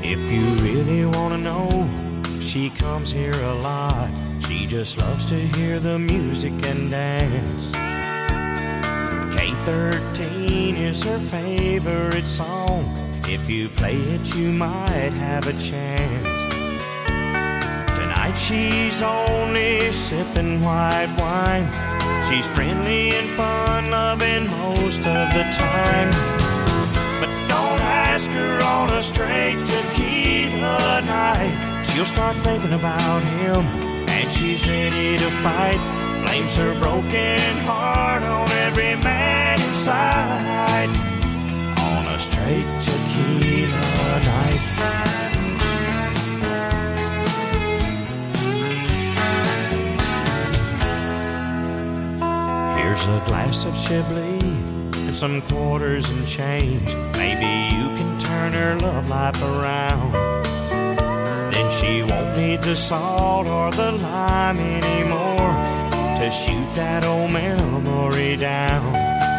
If you really want to know, she comes here a lot. She just loves to hear the music and dance. K13 is her favorite song. If you play it, you might have a chance. Tonight she's only sipping white wine. She's friendly and fun-loving most of the time. But don't ask her on a straight tequila night. She'll start thinking about him, and she's ready to fight. Blames her broken heart on every man inside. On a straight tequila night. Here's a glass of Chablis and some quarters and change. Maybe you can turn her love life around. Then she won't need the salt or the lime anymore to shoot that old memory down.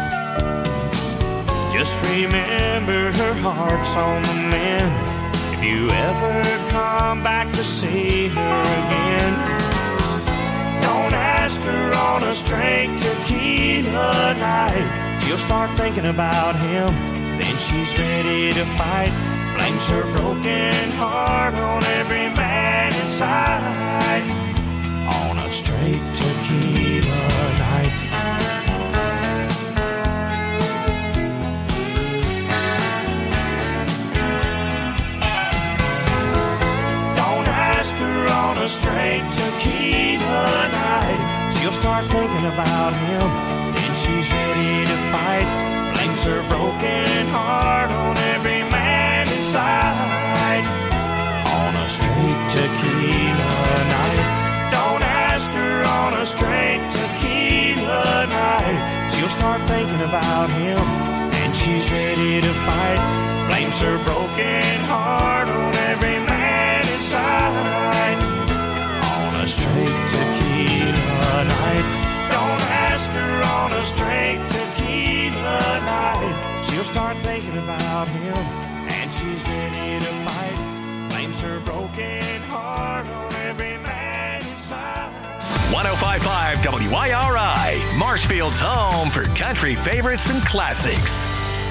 Just remember her heart's on the mend. If you ever come back to see her again, don't ask her on a straight tequila night. She'll start thinking about him, then she's ready to fight. Blames her broken heart on every man inside. On a straight tequila night. Don't ask her on a straight tequila night. She'll start thinking about him, then she's ready to fight. Blames her broken heart on every man inside. On a straight tequila night. Don't ask her on a straight tequila night. She'll start thinking about him, and she's ready to fight. Blames her broken heart on every man inside. On a straight tequila night. Don't ask her on a straight tequila night. She'll start thinking about him, and she's ready to fight. Blames her broken heart on every man inside. 105.5 WIRI, Marshfield's home for country favorites and classics.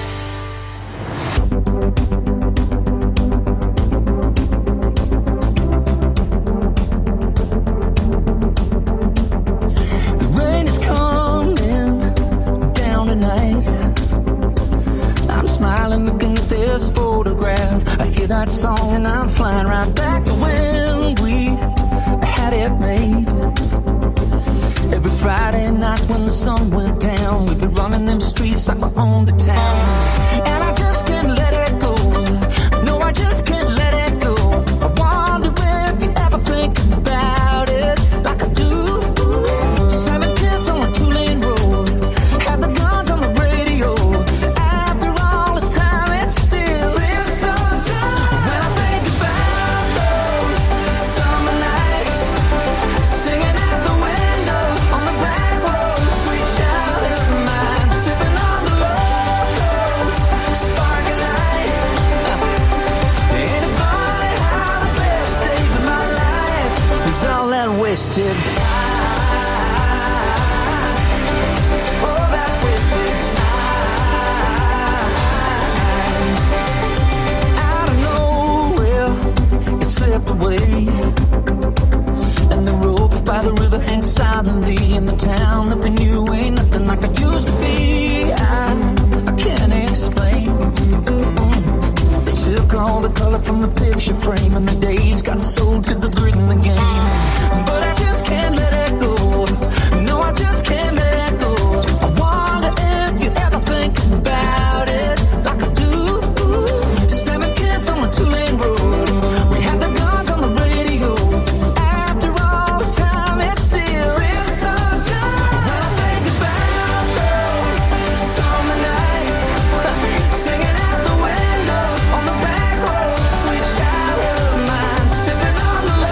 Photograph. I hear that song and I'm flying right back to when we had it made. Every Friday night when the sun went down, we'd be running them streets like we owned the town. And I just can't let it go. No, I just can't let it go. I wonder if you ever think about it like I do. 7 kids on a 2-lane road, had the guns on the radio. After all this time, it's still feels so good when I think about those summer nights, singing out the window on the back road, sweet child of mine, sipping on the locals, sparkling light. Ain't it funny how the best days of my life is all that wasted time? Oh, that wasted time. Out of nowhere, it slipped away, and the rope by the river hangs silently in the town that we knew ain't nothing like it used to be. I can't explain. They took all the color from the picture frame, and the days got sold to the grit in the game. But I just can't let it go. No, I just can't let it go. I wonder if you ever think about it like I do. 7 kids on a 2-lane road, we had the guns on the radio. After all this time, it still feels so good when I think about those summer nights, singing out the window on the back road, sweet child of mine, sipping on the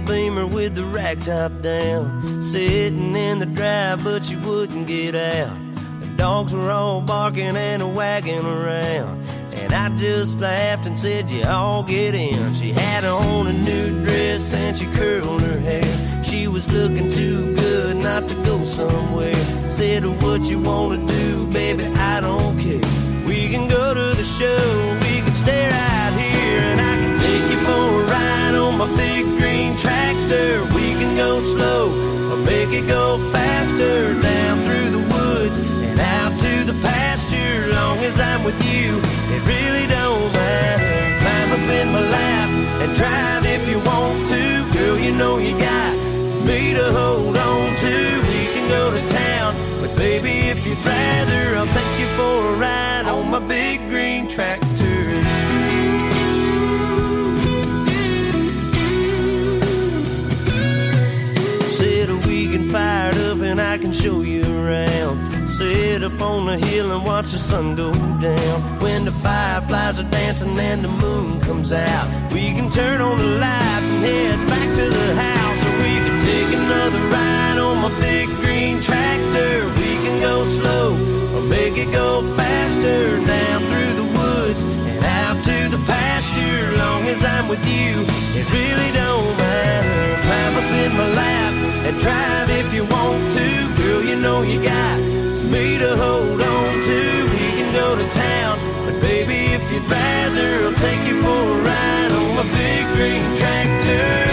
Beamer with the rack top down, sitting in the drive, but she wouldn't get out. The dogs were all barking and wagging around, and I just laughed and said, you all get in. She had on a new dress and she curled her hair. She was looking too good not to go somewhere. Said, what you wanna do, baby, I don't care. We can go to the show, we can stay right here, and I can take you for a ride on my big green tractor. We can go slow or make it go faster, down through the woods and out to the pasture. Long as I'm with you, it really don't matter. Climb up in my lap and drive if you want to. Girl, you know you got me to hold on to. We can go to town, but baby, if you'd rather, I'll take you for a ride on my big green tractor. Said we can fire it up and I can show you around. Sit up on the hill and watch the sun go down. When the fireflies are dancing and the moon comes out, we can turn on the lights and head back to the house. Or we can take another ride on my big green tractor. We can go slow or make it go faster, down through the woods and out to the pasture. Long as I'm with you, it really don't matter. Climb up in my lap and drive if you want to. Girl, you know you got me to hold on to. We can go to town, but baby, if you'd rather, I'll take you for a ride on my big green tractor.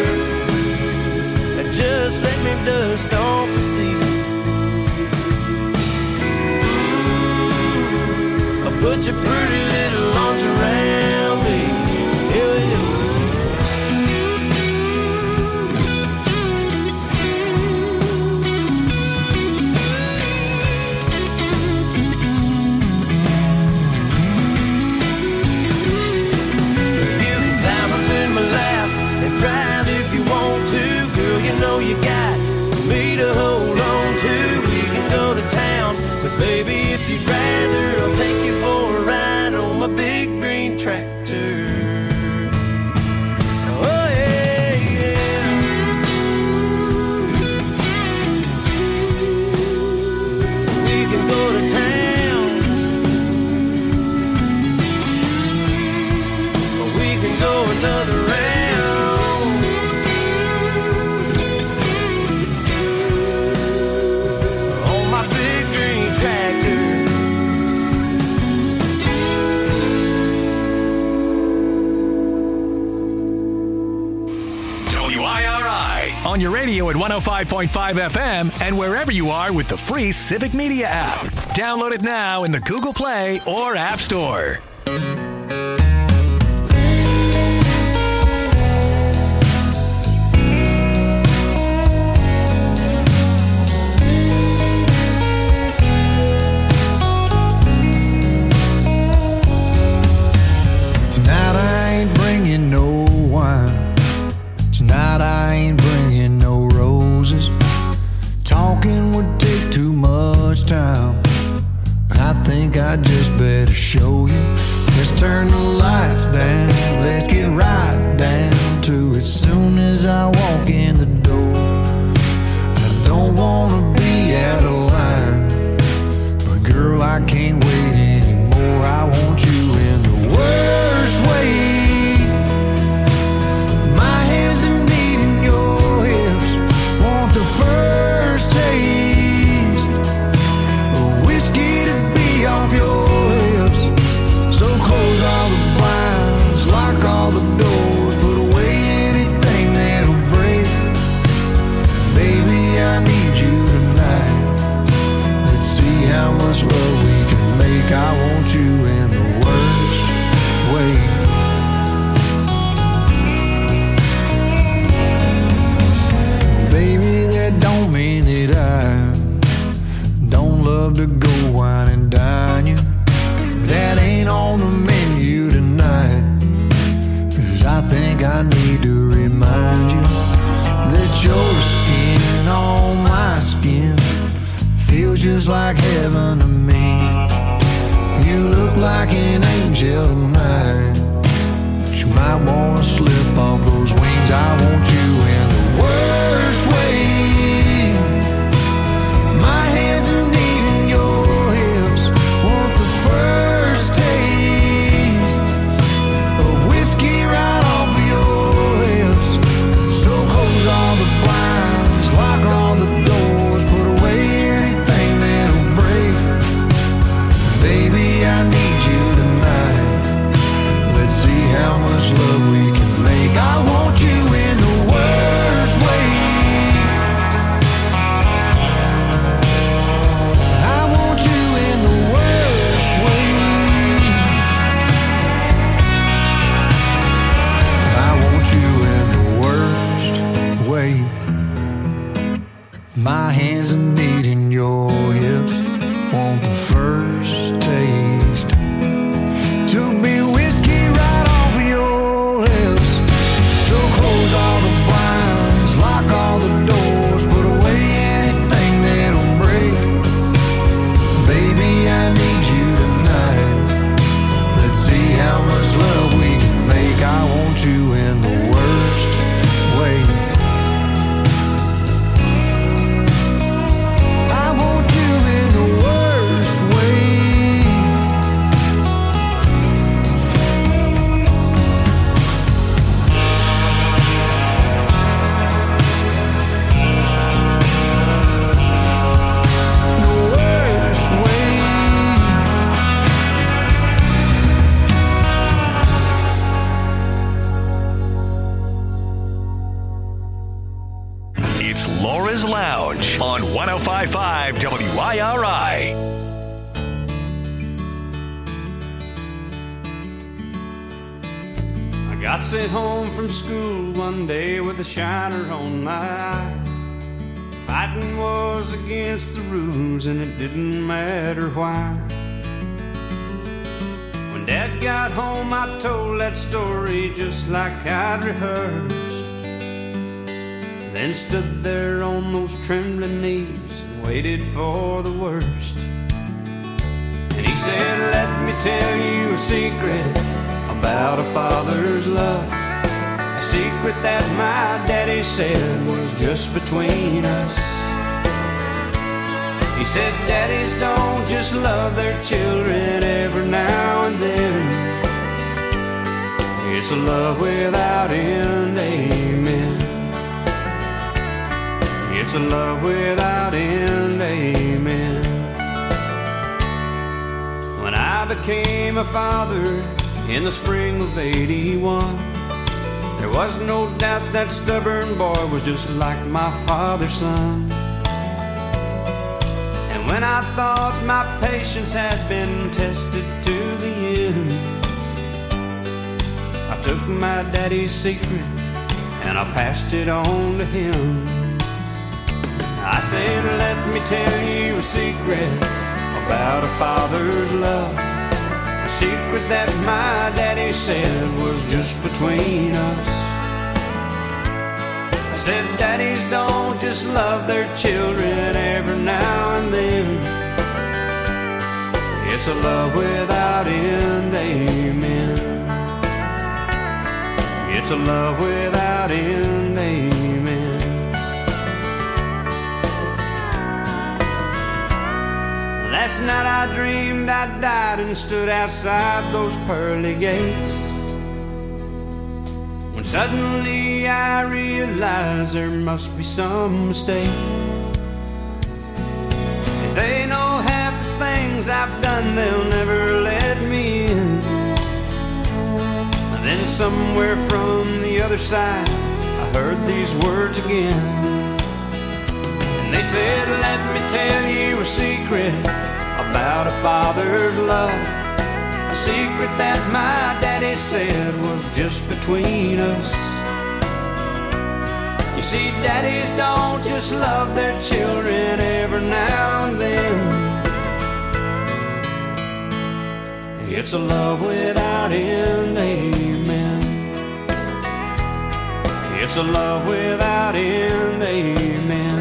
And just let me dust off the seat. I'll put your pretty little arms around me. Yeah, yeah. Drive if you want to, girl, you know you got me to hold on to. We can go to town, but baby, if you'd rather, I'll take you for a ride on my big green tractor. Oh yeah, yeah. We can go to town, or we can go another round. On your radio at 105.5 FM and wherever you are with the free Civic Media app. Download it now in the Google Play or App Store. Tonight I ain't bringing no wine. Tonight I ain't bringing no roses. Talking would take too much time. I think I just better show you. Let's turn the lights down. Let's get right down to it. Soon as I walk in the door, I don't wanna be out of line, but girl, I can't wait anymore. I want you in the worst way. First taste of whiskey to be off your lips. So close all the blinds, lock all the doors, put away anything that'll break. Baby, I need you tonight. Let's see how much love we can make. I want you in the worst way. Don't mean that I don't love to go wine and dine you. That ain't on the menu tonight. 'Cause I think I need to remind you that your skin on my skin feels just like heaven to me. You look like an angel tonight, but you might wanna slip off those wings. I want you in 105.5 WIRI. I got sent home from school one day with a shiner on my eye. Fighting was against the rules and it didn't matter why. When Dad got home I told that story just like I'd rehearsed. Then stood there on those trembling knees and waited for the worst. And he said, let me tell you a secret about a father's love. A secret that my daddy said was just between us. He said, daddies don't just love their children every now and then. It's a love without end, amen. It's a love without end, amen. When I became a father in the spring of '81, there was no doubt that stubborn boy was just like my father's son. And when I thought my patience had been tested to the end, I took my daddy's secret and I passed it on to him. I said, let me tell you a secret about a father's love. A secret that my daddy said was just between us. I said, daddies don't just love their children every now and then. It's a love without end, amen. It's a love without end, amen. Last night I dreamed I died and stood outside those pearly gates, when suddenly I realized there must be some mistake. If they know half the things I've done, they'll never let me in. And then somewhere from the other side I heard these words again. And they said, let me tell you a secret about a father's love. A secret that my daddy said was just between us. You see, daddies don't just love their children every now and then. It's a love without end, amen. It's a love without end, amen.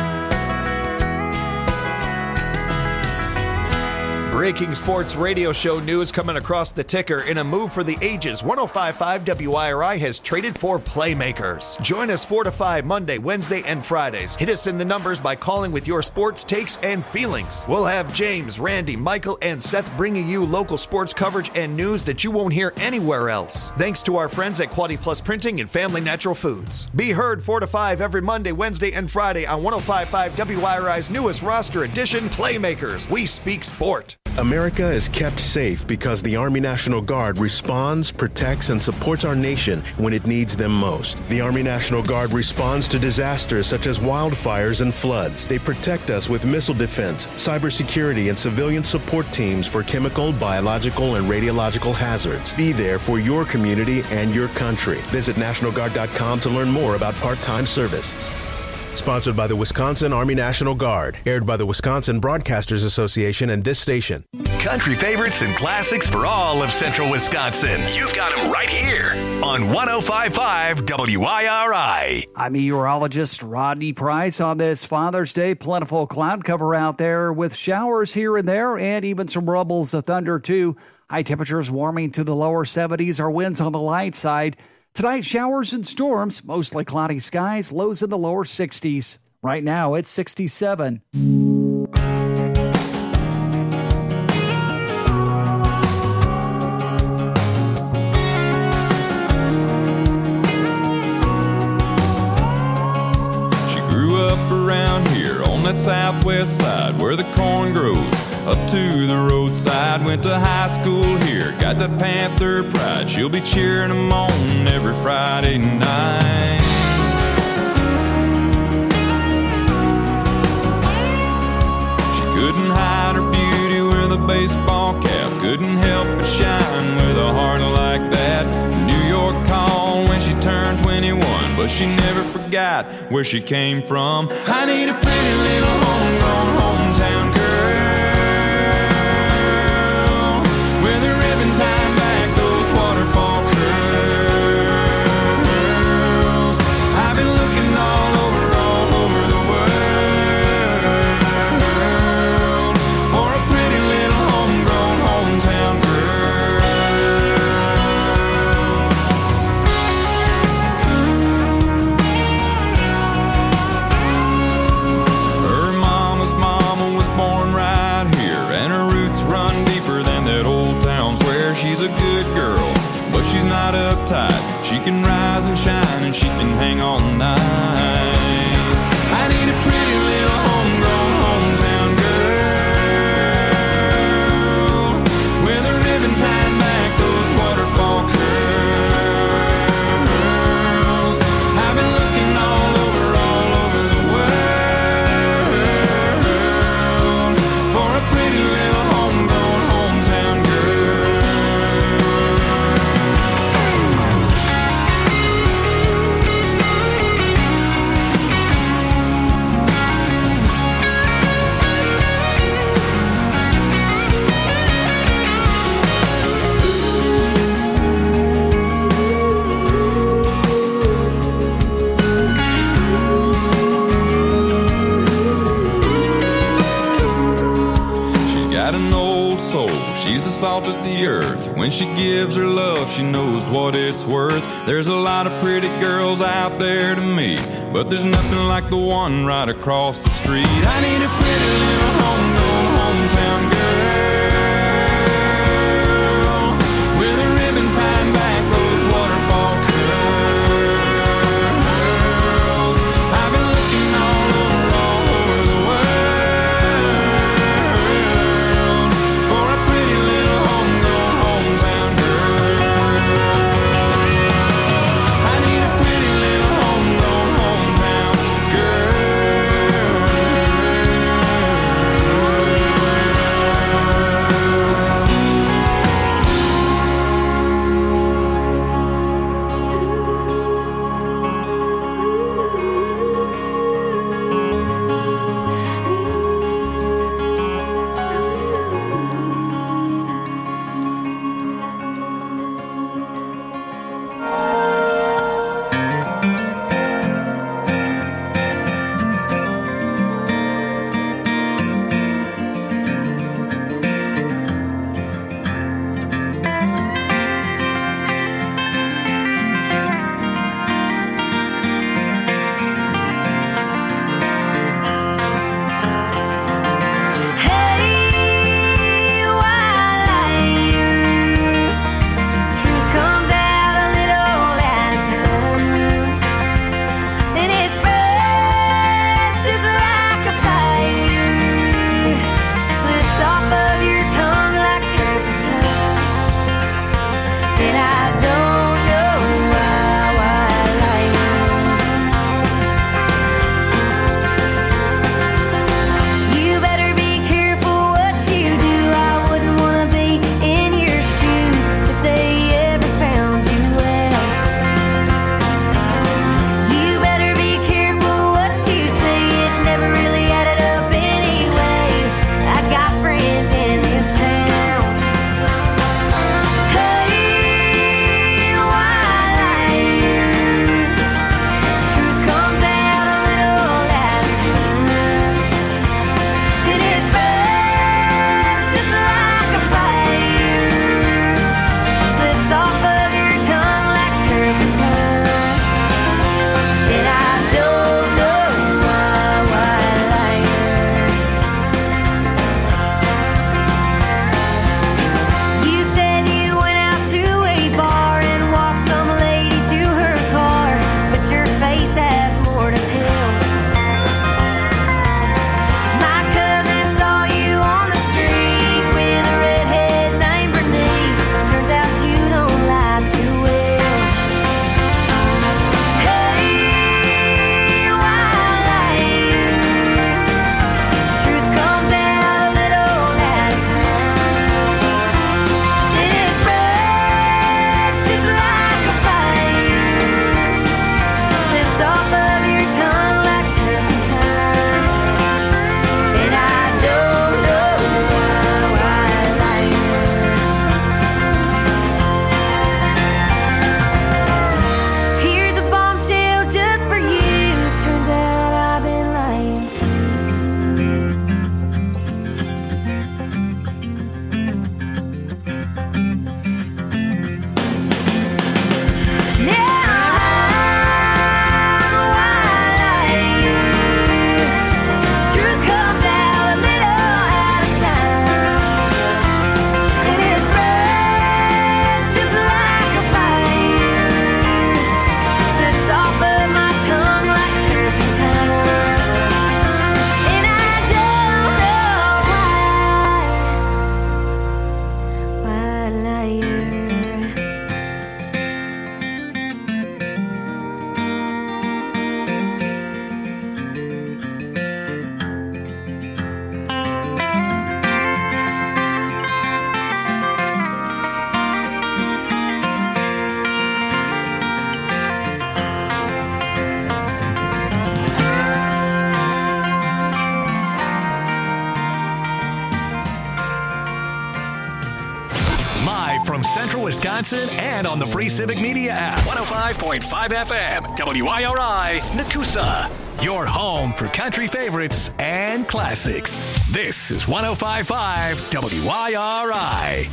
Breaking sports radio show news coming across the ticker. In a move for the ages, 105.5 WIRI has traded for playmakers. Join us 4 to 5 Monday, Wednesday, and Fridays. Hit us in the numbers by calling with your sports takes and feelings. We'll have James, Randy, Michael, and Seth bringing you local sports coverage and news that you won't hear anywhere else. Thanks to our friends at Quality Plus Printing and Family Natural Foods. Be heard 4 to 5 every Monday, Wednesday, and Friday on 105.5 WIRI's newest roster edition, Playmakers. We speak sport. America is kept safe because the Army National Guard responds, protects, and supports our nation when it needs them most. The Army National Guard responds to disasters such as wildfires and floods. They protect us with missile defense, cybersecurity, and civilian support teams for chemical, biological, and radiological hazards. Be there for your community and your country. Visit NationalGuard.com to learn more about part-time service. Sponsored by the Wisconsin Army National Guard. Aired by the Wisconsin Broadcasters Association and this station. Country favorites and classics for all of central Wisconsin. You've got them right here on 105.5 WIRI. I'm meteorologist Rodney Price. On this Father's Day, plentiful cloud cover out there with showers here and there and even some rumbles of thunder too. High temperatures warming to the lower 70s. Our winds on the light side. Tonight, showers and storms, mostly cloudy skies, lows in the lower 60s. Right now, it's 67. She grew up around here on that southwest side where the corn grows. Up to the roadside, went to high school here, got that Panther pride. She'll be cheering them on every Friday night. Couldn't hide her beauty with a baseball cap. Couldn't help but shine with a heart like that. New York called when she turned 21, but she never forgot where she came from. I need a pretty little homegrown hometown girl with a ribbon tied back, those waterfall curls. I've been looking all over the world for a pretty little homegrown hometown girl. Her mama was born right here, and her roots run deeper than that old town square. She's a good girl, but she's not uptight. She can rise and shine, and she can hang all night. I need a pretty little homegrown hometown girl with a ribbon tied back, those waterfall curls. I've been looking all over the world for a pretty little homegrown hometown girl. She's got an old soul, she's the salt of the earth. When she gives her love, she knows what it's worth. There's a lot of pretty girls out there to meet, but there's nothing like the one right across the street. I need a pretty little homegrown hometown girl with a ribbon tied back, those waterfall curls. I've been looking all over the world for a pretty little homegrown hometown girl. I need a pretty little homegrown hometown girl. from Central Wisconsin and on the free Civic Media app. 105.5 FM, WIRI, Nakusa. Your home for country favorites and classics. This is 105.5 WIRI.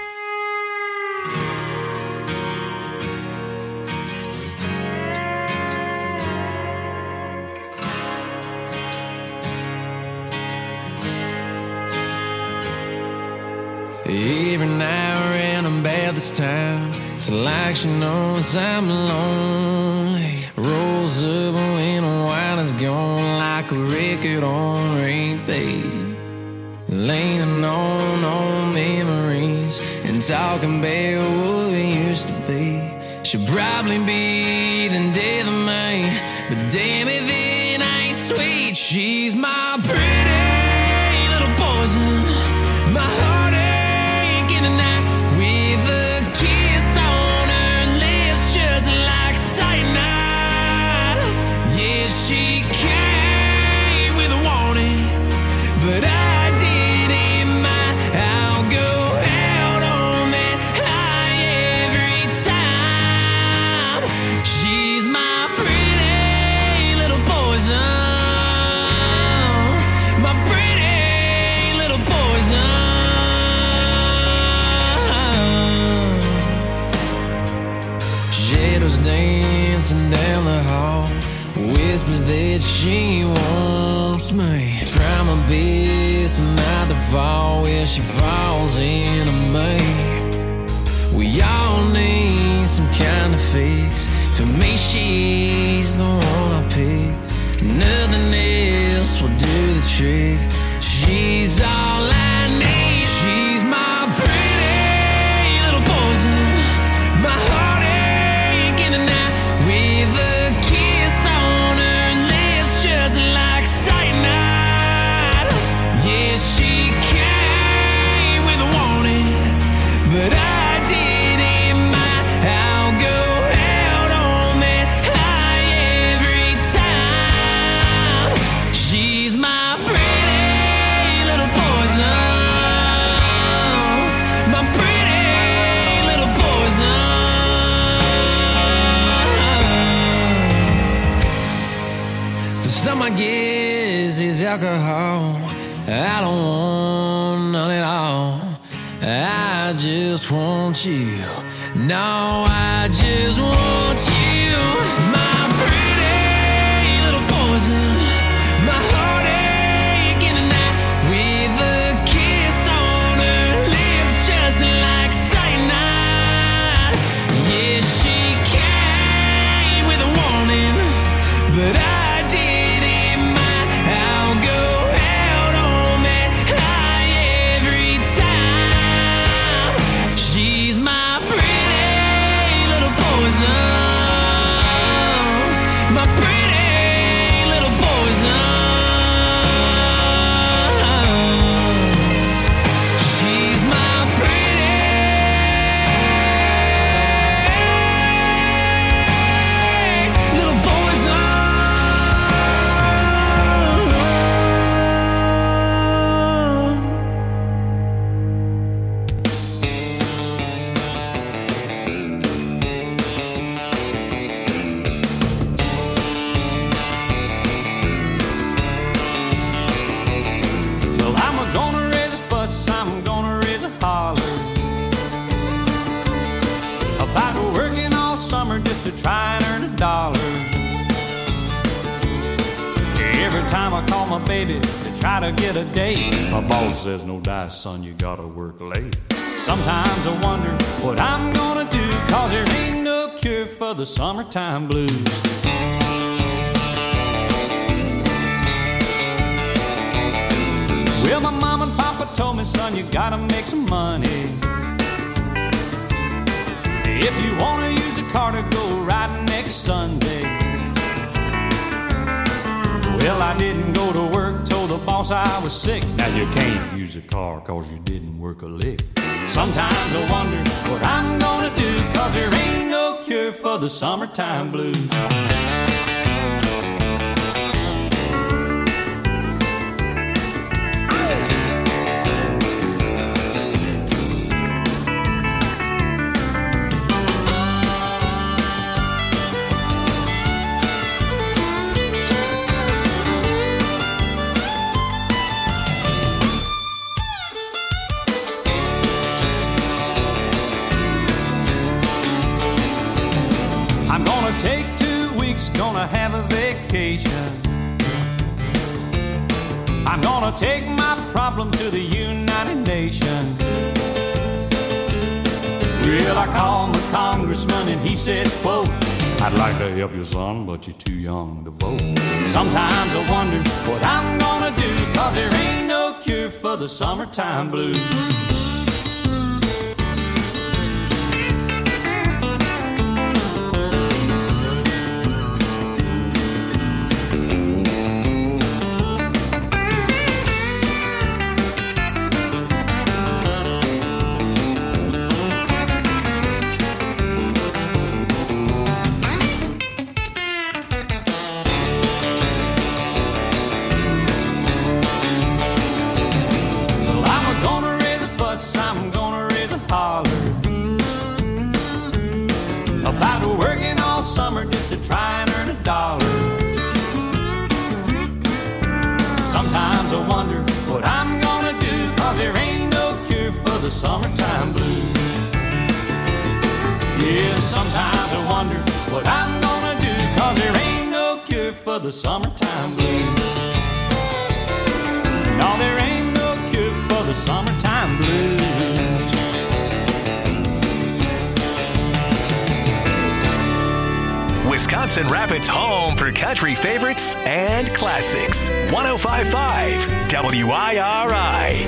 Every now and then about this time, it's like she knows I'm lonely. Rolls up when the wine is gone, like a record on repeat. Leaning on old memories and talking about what we used to be. She'll probably be the death of me, but damn if it ain't sweet. She's my pretty little poison, my heart in the night, with a kiss on her lips, just like cyanide. Yeah, she came with a warning, but I didn't mind. I'll go out on that high every time. She's my pretty little poison, my pretty little poison. Shadows dancing down the hall, whispers that she wants me. Try my best not to fall when she falls into me. We all need some kind of fix. For me, she's the one I pick. Nothing else will do the trick. She's all I need. She's my pretty little poison, my heartache in the night, with a kiss on her lips, just like cyanide. Yeah, she came with a warning, but I didn't mind. I'll go out on that high every time. She's my pretty little poison, my pretty little poison. For some, I guess it's alcohol. I don't want none at all. I just want you. No, I just want you. My pretty little poison, my heartache in the night, with a kiss on her lips, just like cyanide. Yeah, she came with a warning, but I didn't mind. I'll go out on that high every time. She's my pretty little poison, my pretty little poison. She's my pretty little poison. Well, I'm gonna raise a fuss, I'm gonna raise a holler about working all summer just to try and earn a dollar. Every time I call my baby to try to get a date, my boss says, no dice, son, you gotta work late. Sometimes I wonder what I'm gonna do, 'cause there ain't no cure for the summertime blues. Well, my mom and papa told me, son, you gotta make some money. If you wanna use a car to go riding next Sunday. Well, I didn't go to work, told the boss I was sick. Now you can't use a car 'cause you didn't work a lick. Sometimes I wonder what I'm gonna do, 'cause there ain't no cure for the summertime blues. nation. I'm gonna take my problem to the United Nations. Well, I called the congressman and he said, quote, I'd like to help you, son, but you're too young to vote. Sometimes I wonder what I'm gonna do, 'cause there ain't no cure for the summertime blues. Summer just to try and earn $1. Sometimes I wonder what I'm gonna do, 'cause there ain't no cure for the summertime blues. Yeah, sometimes I wonder what I'm gonna do, 'cause there ain't no cure for the summertime blues. No, there ain't no cure for the summertime blues. Wisconsin Rapids' home for country favorites and classics. 105.5 WIRI.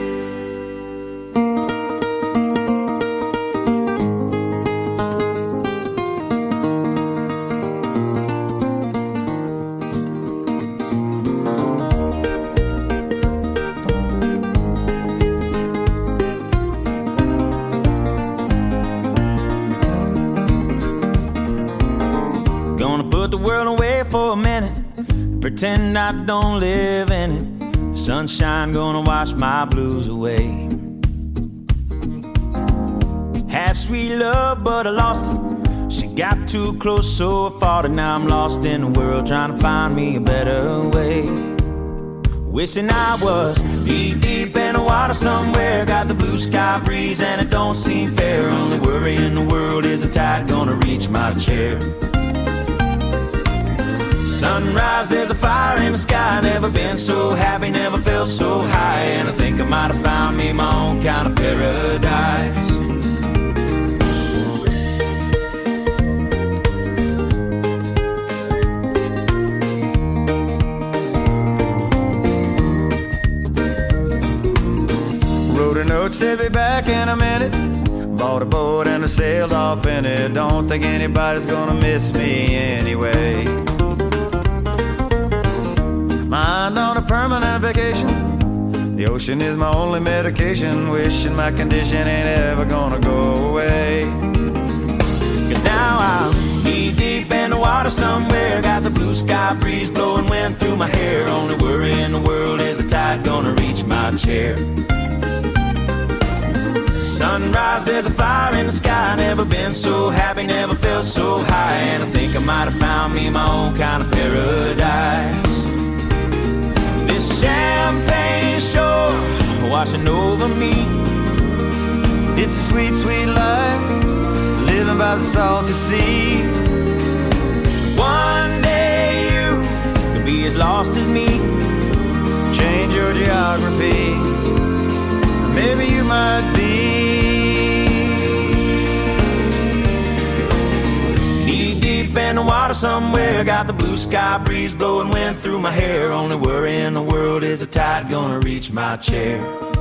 Pretend I don't live in it. Sunshine gonna wash my blues away. Had sweet love, but I lost it. She got too close, so I fought it. Now I'm lost in the world, trying to find me a better way. Wishing I was knee deep in the water somewhere. Got the blue sky breeze and it don't seem fair. Only worry in the world is the tide gonna reach my chair. Sunrise, there's a fire in the sky. Never been so happy, never felt so high. And I think I might have found me my own kind of paradise. Wrote a note, said be back in a minute. Bought a boat and I sailed off in it. Don't think anybody's gonna miss me anyway. Mind on a permanent vacation. The ocean is my only medication. Wishing my condition ain't ever gonna go away. 'Cause now I'm knee deep in the water somewhere. Got the blue sky breeze blowing wind through my hair. Only worry in the world is the tide gonna reach my chair. Sunrise, there's a fire in the sky. Never been so happy, never felt so high. And I think I might have found me my own kind of paradise. This champagne shore washing over me. It's a sweet, sweet life, living by the salty sea. One day you could be as lost as me. Change your geography, maybe you might be. Knee deep in the water somewhere. Got the blue sky breeze blowing wind through my hair. Only worry in the world is the tide gonna reach my chair.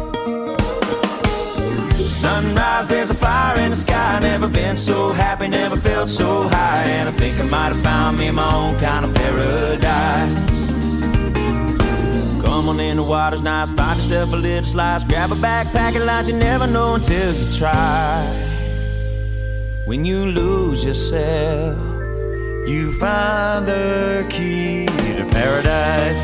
Sunrise, there's a fire in the sky. Never been so happy, never felt so high. And I think I might have found me my own kind of paradise. Come on in, the water's nice. Find yourself a little slice. Grab a backpack and lunch. You never know until you try. When you lose yourself, you find the key to paradise.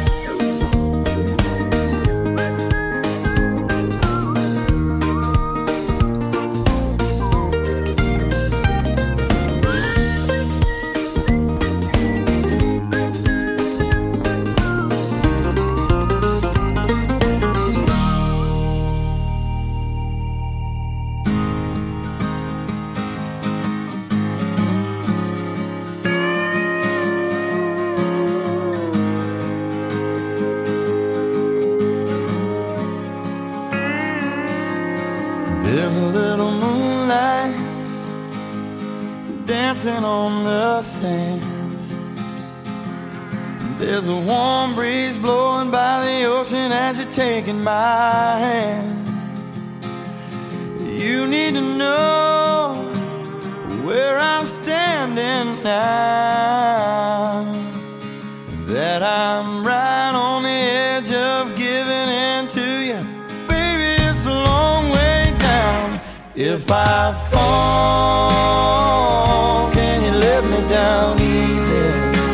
There's a little moonlight dancing on the sand. There's a warm breeze blowing by the ocean as you're taking my hand. You need to know where I'm standing now, that I'm right on the edge of giving in to you. Baby, it's a long way down. If I fall, can you let me down easy?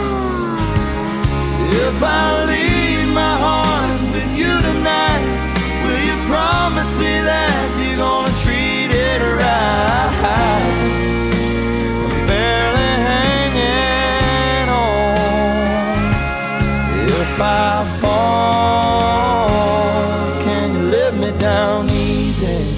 If I leave my heart with you tonight, will you promise me that you're gonna treat it right? I'm barely hanging on. If I fall, can you let me down easy?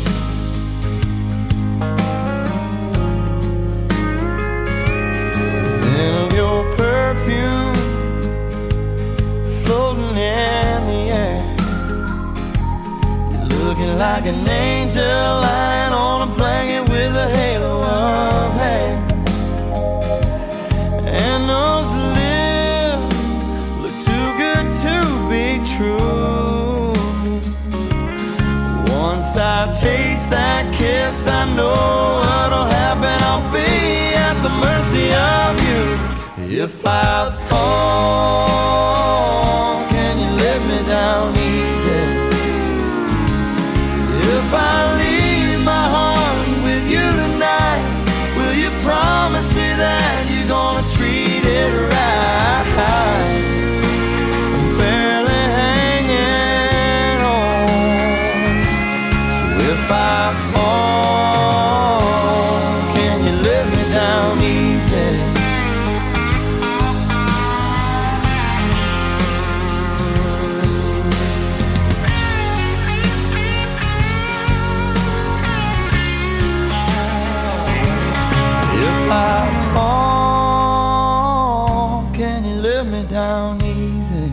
The scent of your perfume floating in the air. You're looking like an angel lying on a blanket with a halo of hair. And those lips look too good to be true. Once I taste that kiss, I know what'll happen. I'll be at the mercy of you. If I fall, can you let me down easy? If I leave my heart with you tonight, will you promise me that you're gonna treat it right? I'm barely hanging on. So if I fall, can you let me down easy? If I fall, can you let me down easy?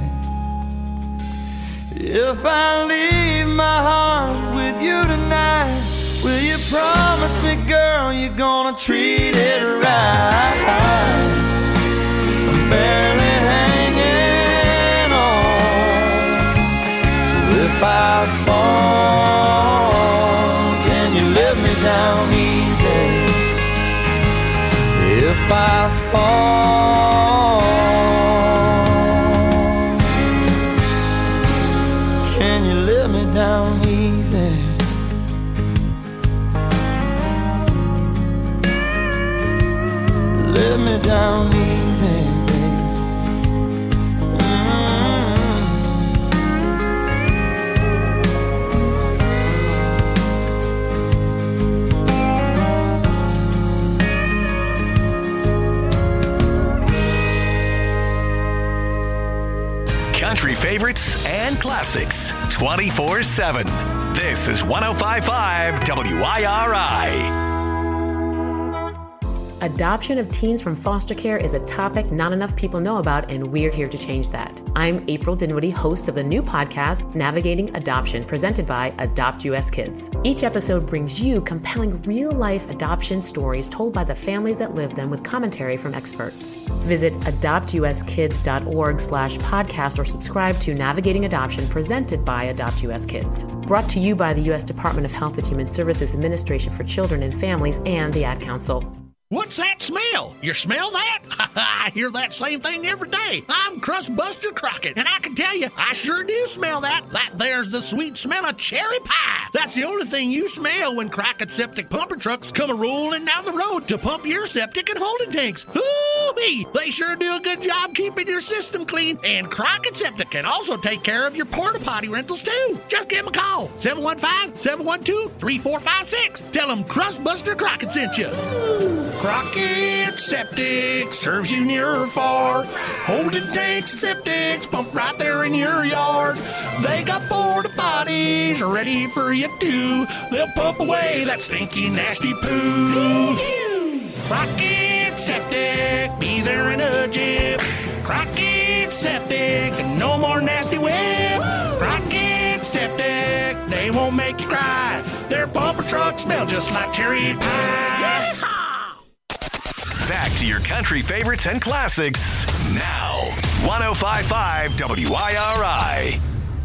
If I leave my heart with you tonight, will you promise me, girl, you're gonna treat it right? I'm barely hanging on. So if I fall, can you let me down easy? If I fall, can you let me down easy? Let me down easy, baby. Country favorites and classics 24/7. This is 105.5 WIRI. Adoption of teens from foster care is a topic not enough people know about, and we're here to change that. I'm April Dinwiddie, host of the new podcast, Navigating Adoption, presented by Adopt US Kids. Each episode brings you compelling real-life adoption stories told by the families that live them with commentary from experts. Visit adoptuskids.org/podcast or subscribe to Navigating Adoption, presented by Adopt US Kids. Brought to you by the U.S. Department of Health and Human Services Administration for Children and Families and the Ad Council. What's that smell? You smell that? I hear that same thing every day. I'm Crustbuster Crockett, and I can tell you, I sure do smell that. That there's the sweet smell of cherry pie. That's the only thing you smell when Crockett Septic Pumper Trucks come a-rolling down the road to pump your septic and holding tanks. Hoo-wee! They sure do a good job keeping your system clean, and Crockett Septic can also take care of your porta potty rentals, too. Just give them a call, 715-712-3456. Tell them Crustbuster Crockett sent you. Crockett Septic serves you near or far. Holding tanks and septics pump right there in your yard. They got porta potties ready for you too. They'll pump away that stinky, nasty poo. Crockett Septic, be there in a jiff. Crockett Septic, no more nasty whip. Crockett Septic, they won't make you cry. Their pumper truck truck smell just like cherry pie. Back to your country favorites and classics now. 105.5 WIRI.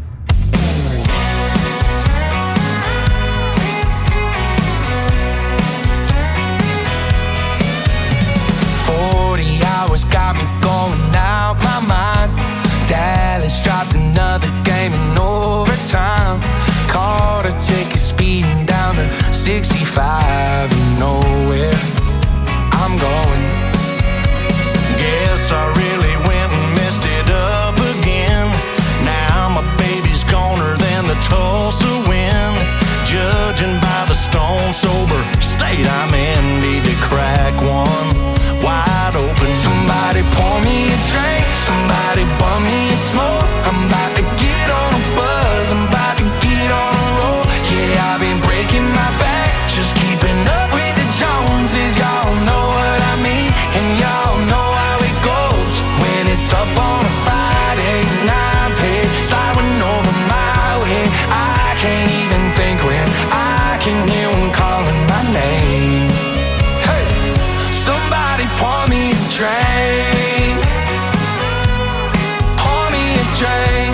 Hours got me going out my mind. Dallas dropped another game in overtime. Caught a ticket speeding down to 65 and nowhere I'm going. Guess I really went and messed it up again. Now my baby's goner than the Tulsa wind. Judging by the stone sober state I'm in, need to crack one wide open. Somebody pour me a drink, somebody bum me a smoke. I'm about to get on a buzz, I'm about to get on a roll. Yeah, I've been breaking my back, just keeping up with the Joneses. Y'all know what I mean, and y'all know how it goes. When it's up on a Friday and I'm paid, sliding over my way. I can't even think when I can hear them calling my name. Hey, somebody pour me a drink, pour me a drink.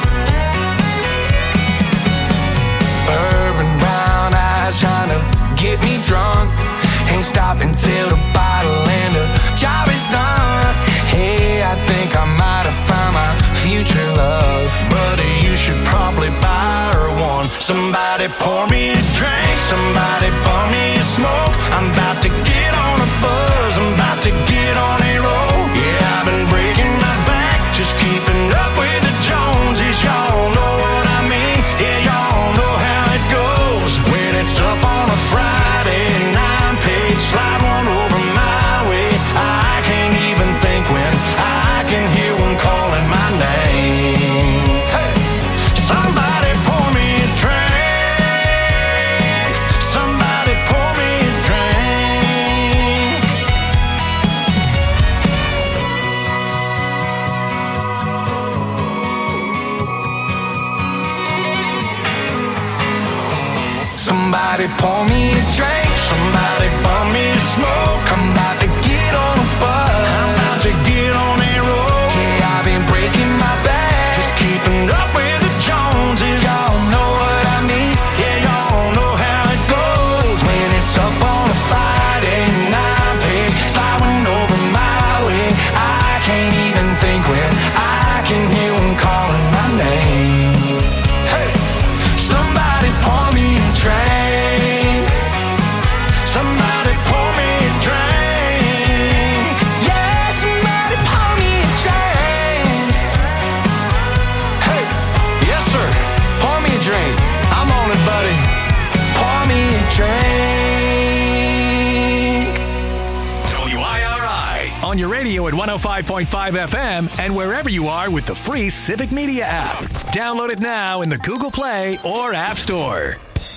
Urban brown eyes trying to get me drunk. Ain't stopping till the bottle and the job is done. Hey, I think I might have found my future love. Buddy, you should probably buy her one. Somebody pour me a drink, somebody bum me a smoke. I'm about to get on a buzz, I'm about to get on a roll. Yeah, I've been breaking my back, just keeping up with the Joneses. Y'all know what I mean, yeah, y'all know how it goes. When it's up on a Friday and I'm paid, slide one over my way. I can't even think when I can hear one calling my name. Hey, somebody pour me a drink, somebody pour me a drink. Somebody pour me a drink, somebody bum me a smoke. I'm about to get on a buzz, I'm about to get on a roll. Yeah, I've been breaking my back, just keeping up with the Joneses. Y'all know what I mean, yeah, y'all know how it goes. When it's up on a Friday and I'm paid, sliding over my way. I can't even think when I can hear them calling my name. Hey, somebody pour me a drink, somebody pour me a drink. yeah, somebody pour me a drink. Hey, yes sir, Pour me a drink, I'm on it, buddy. pour me a drink. WIRI on your radio at 105.5 FM and wherever you are with the free Civic Media app. Download it now in the Google Play or App Store.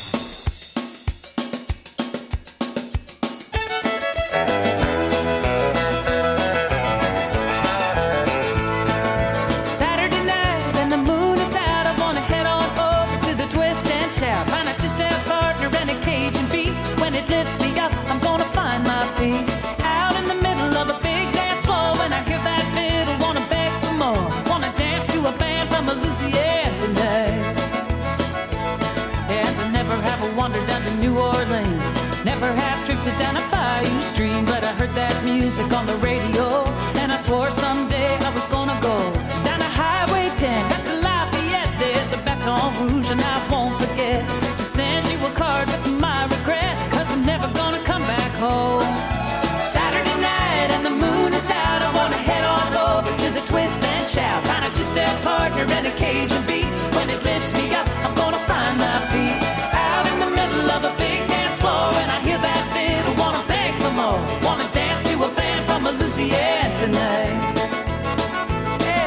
Saturday night and the moon is out. I wanna head on over to the twist and shout. Find a two-step partner and a Cajun beat. When it lifts me up, I'm gonna find my feet. Out in the middle of a big dance floor. When I hear that fiddle, wanna beg for more. Wanna dance to a band from Louisiana tonight. And I never have wandered down to New Orleans. Never have drifted down a bayou stream. But I heard that music on the radio, and I swore someday I was gonna go down to Highway 10, past the Lafayette. There's a Baton Rouge, and I won't forget to send you a card with my regrets, 'cause I'm never gonna come back home. Saturday night and the moon is out. I wanna head on over to the twist and shout. Find a two-step partner and a Cajun beat. When it lifts me up, I'm gonna find my feet. Out in the middle of a big dance floor, and I hear that fiddle, wanna beg for more. Wanna dance to a band from Louisiana tonight. Yeah.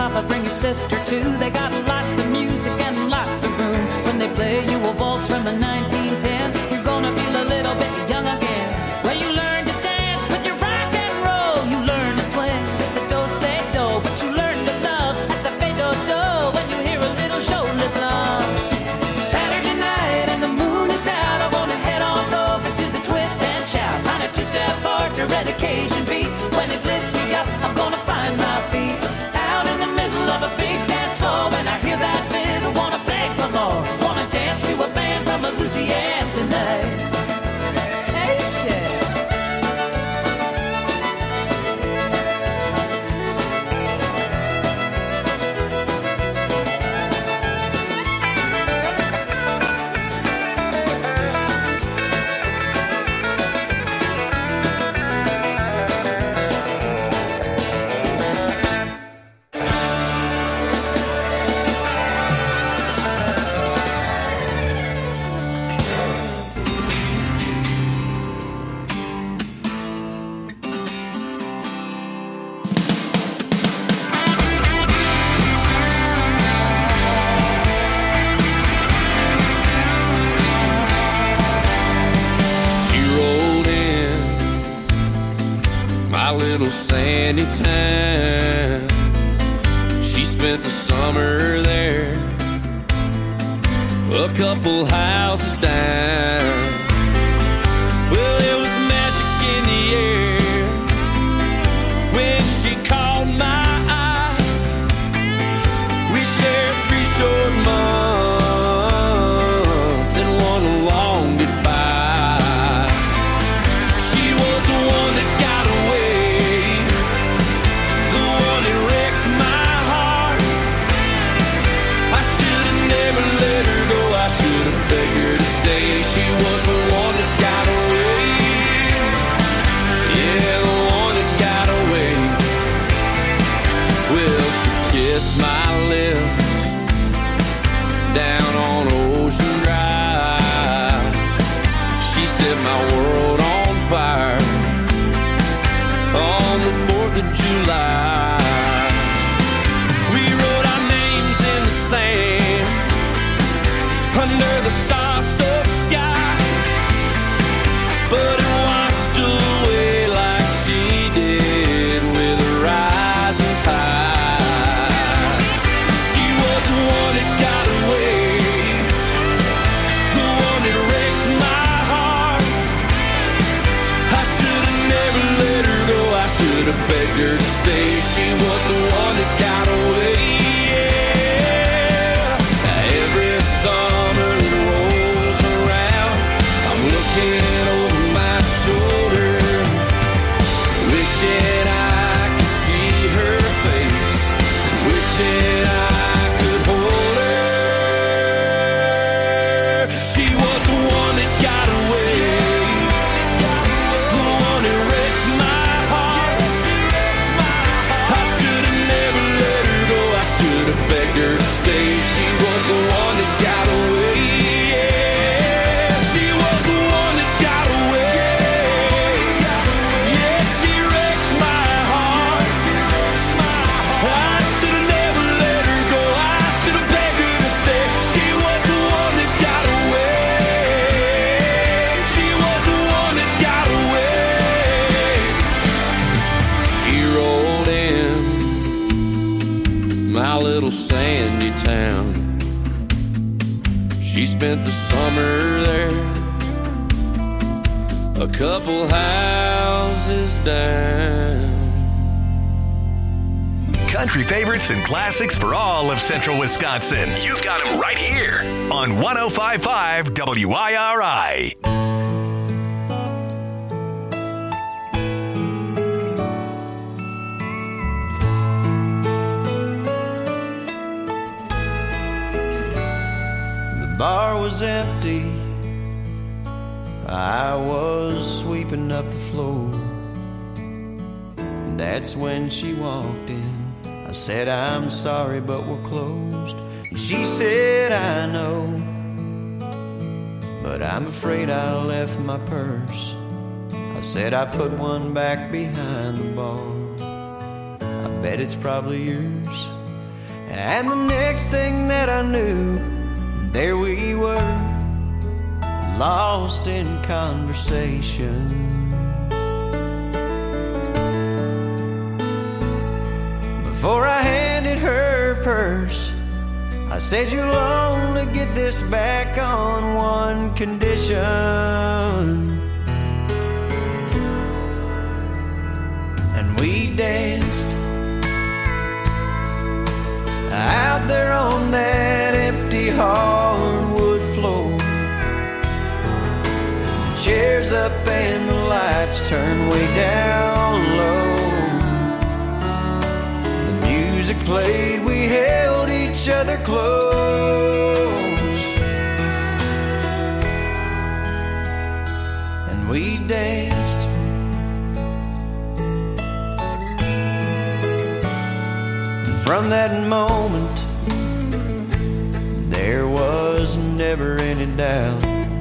Papa, bring your sister too. They got lots of music and lots of room. When they play you a waltz from the 1910s, you're gonna feel a little bit young again. Well, you learn to dance with your rock and roll. You learn to swing with the do-say-do. But you learn to love at the fade-do-do when you hear a little shoulder love. Saturday night and the moon is out. I wanna head on over to the twist and shout. Find a two-step partner and occasion beat. When it lifts me up, I'm gonna find my feet. Out in the middle of a big dance floor. When I hear that fiddle, wanna beg for more. Wanna dance to a band from Louisiana tonight. Hey, shit. She rolled in my little sandy town. She spent the summer there, a couple houses down. Well, there was magic in the air when she caught my eye. We shared 3 short months and one long goodbye. She was the one that got away, the one that wrecked my heart. I should have never let her go. I should have begged her to stay. She was the one that got away. Yeah, the one that got away. Well, she kissed my lips down on Ocean Drive. She set my world on fire on the 4th of July. We wrote our names in the sand under the star-soaked sky, but it washed away like she did with a rising tide. She was the one that got away, the one that wrecked my heart. I should have never let her go. I should have begged her to stay. She was the one that got away. Yeah. Every summer it rolls around, I'm looking over my shoulder, wishing I could see her face, wishing I could hold her. She was the one that got away, the one that wrecked my heart. I should have never let her go. I should have begged her to stay. She was the one that got away. Yeah, she was the one that got away. Yeah, she wrecked my heart. I should have never let her go. I should have begged her to stay. She was the one that got away. She was the one that got away. She rolled in my little sandy town. She spent the summer there, a couple houses down. Country favorites and classics for all of central Wisconsin. You've got them right here on 105.5 WIRI. The bar was empty. I was sweeping up the floor. That's when she walked in. I said, I'm sorry, but we're closed. And she said, I know, but I'm afraid I left my purse. I said, I put one back behind the bar. I bet it's probably yours. And the next thing that I knew, there we were, lost in conversation. Before I handed her purse, I said, you'll only get this back on one condition. And we danced out there on that empty hardwood floor. The chairs up and the lights turned way down low. The music played, we held each other close, and we danced. And from that moment, there was never any doubt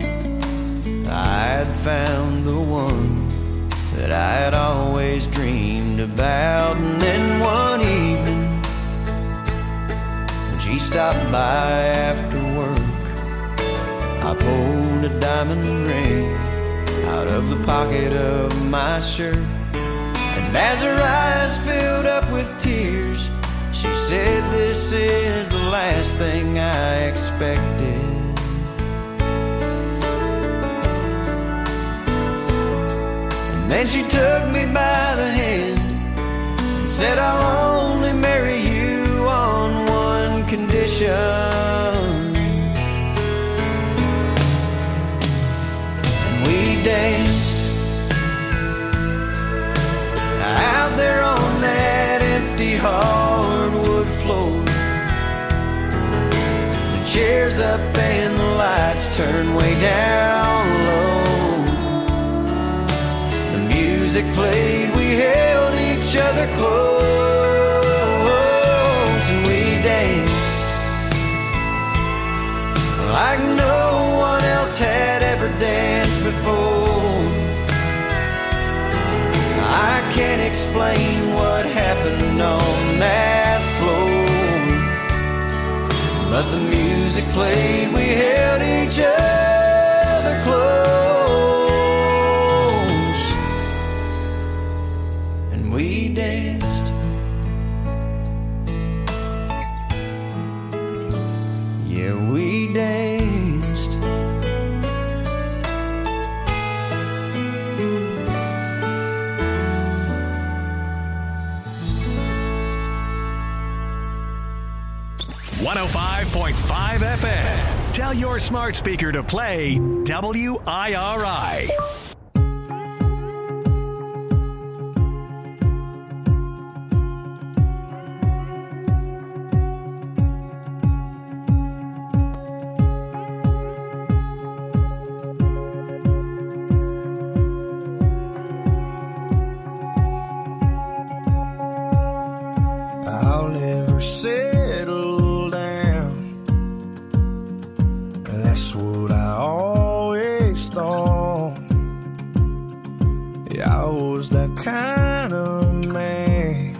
I'd found the one that I had always dreamed about. And then one evening, when she stopped by after work, I pulled a diamond ring out of the pocket of my shirt. And as her eyes filled up with tears, she said, this is the last thing I expected. And then she took me by the hand and said, I'll only marry you on one condition. And we danced out there on that empty hardwood floor. The chairs up and the lights turned way down low. Music played, we held each other close, and we danced like no one else had ever danced before. I can't explain what happened on that floor, but the music played, we held each other close. We danced. Yeah, we danced. .5 FM. Tell your smart speaker to play WIRI. I'll never settle down. That's what I always thought. Yeah, I was that kind of man.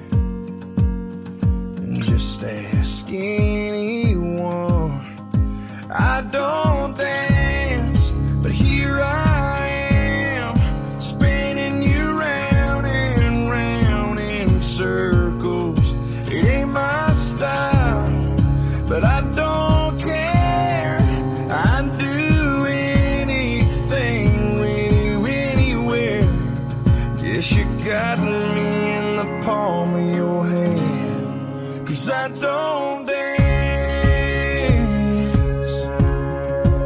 Just ask anyone. I don't dance, but here I am, spinning you round and round in circles. It ain't my style, but I don't care. I'd do anything with you anywhere. Guess you got me in the palm of your hand, 'cause I don't dance.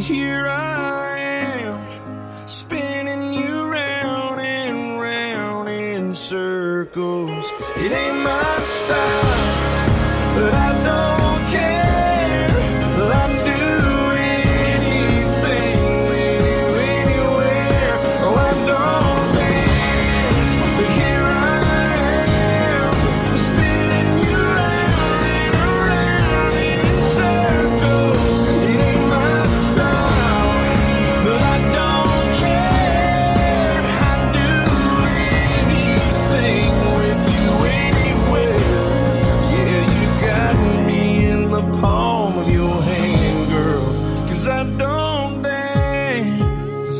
here I am, spinning you round and round in circles. It ain't my style, but I don't care. I'll do anything with you anywhere. Oh, I don't dance, but here I am, spinning you round and around in circles. It ain't my style, but I don't care. I'd do anything with you anywhere. Yeah, you got me in the palm of your hand, girl, 'cause I don't dance.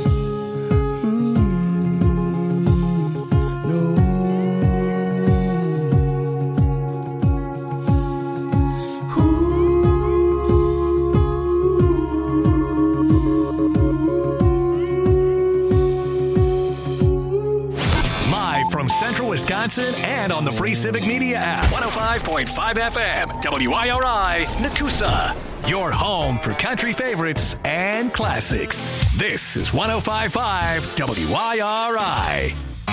No. Live from Central Wisconsin and on the Free Civic Media app. 105.5 FM, WIRI, Nakusa. Your home for country favorites and classics. This is 105.5 WIRI.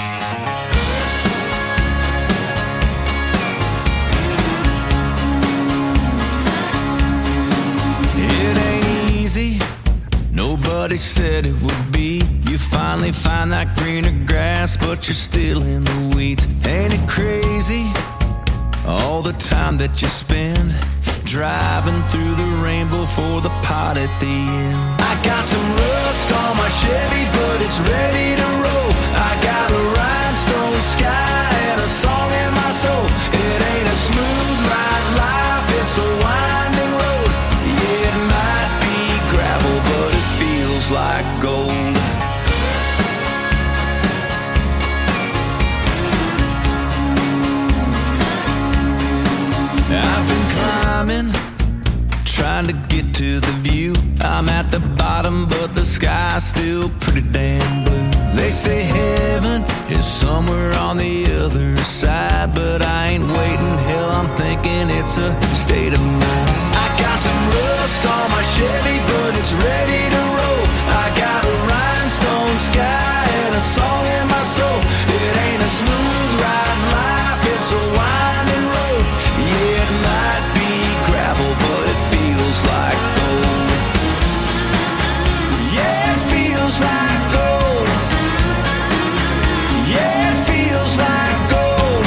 It ain't easy, nobody said it would be. You finally find that greener grass, but you're still in the weeds. Ain't it crazy, all the time that you spend driving through the rainbow for the pot at the end? I got some rust on my Chevy, but it's ready to roll. I got a rhinestone sky and a song in my soul. It ain't a smooth ride life, it's a winding road. Yeah, it might be gravel, but it feels like gold. I've been climbing, trying to get to the view. I'm at the bottom, but the sky's still pretty damn blue. They say heaven is somewhere on the other side, but I ain't waiting. Hell, I'm thinking it's a state of mind. I got some rust on my Chevy, but it's ready to roll. I got a rhinestone sky and a song in my soul. It ain't a smooth ride life, it's a winding road. Yeah, it might be gravel, but it feels like gold. Yeah, it feels like gold. Yeah, it feels like gold.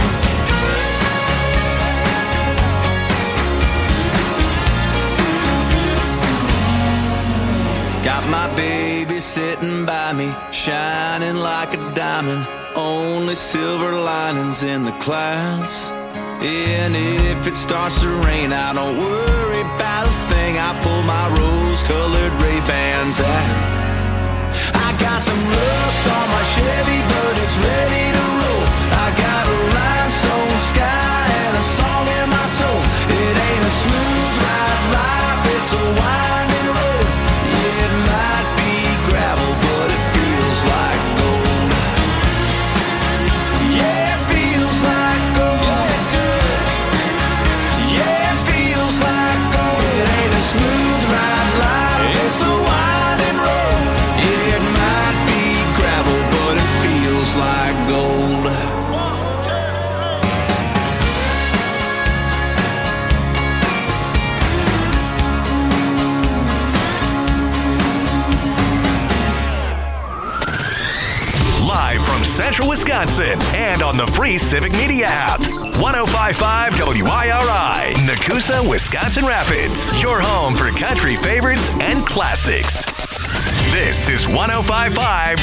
Got my baby sitting by me, shining like a diamond. Only silver linings in the clouds. And if it starts to rain, I don't worry about a thing. I pull my rose-colored Ray-Bans out. I got some rust on my Chevy, but it's ready to roll. I got a rhinestone sky and a song in my soul. It ain't a smooth ride life, it's a winding road. Yeah, it might be gravel, but it feels like gold. Yeah, it feels like gold. Yeah, it feels like gold. It ain't a smooth ride life, it's a winding road. Yeah, it might be gravel, but it feels like gold. Live from Central Wisconsin and on the Free Civic Media app. 105.5 WIRI, Nakusa, Wisconsin Rapids. Your home for country favorites and classics. This is 105.5